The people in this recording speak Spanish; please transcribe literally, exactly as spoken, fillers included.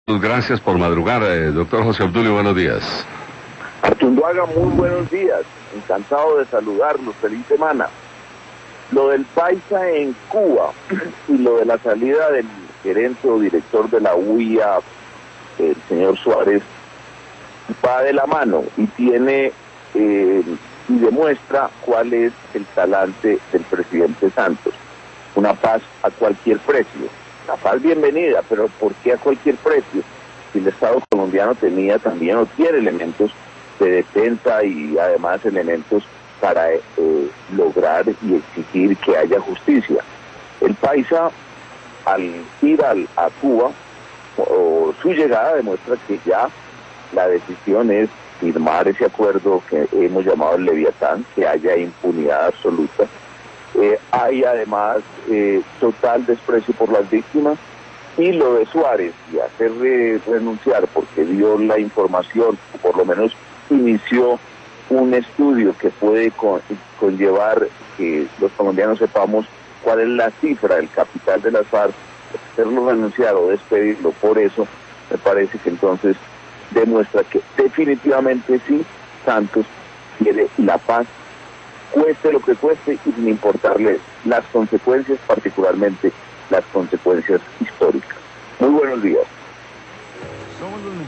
Gracias por madrugar, eh, doctor José Obdulio, buenos días. Artunduaga, muy buenos días, encantado de saludarlos, feliz semana. Lo del Paisa en Cuba y lo de la salida del gerente o director de la U I A, el señor Suárez, va de la mano y tiene eh, y demuestra cuál es el talante del presidente Santos. Una paz a cualquier precio. La paz bienvenida, pero ¿por qué a cualquier precio? Si el Estado colombiano tenía también o tiene elementos de defensa y además elementos para eh, lograr y exigir que haya justicia. El Paisa, al ir al, a Cuba, o su llegada demuestra que ya la decisión es firmar ese acuerdo que hemos llamado el Leviatán, que haya impunidad absoluta. Eh, hay además eh, total desprecio por las víctimas, y lo de Suárez y hacerle renunciar porque dio la información, o por lo menos inició un estudio que puede con, conllevar que los colombianos sepamos cuál es la cifra del capital de las FARC, hacerlo renunciar o despedirlo. Por eso me parece que entonces demuestra que definitivamente sí, Santos quiere la paz, cueste lo que cueste y sin importarle las consecuencias, particularmente las consecuencias históricas. Muy buenos días.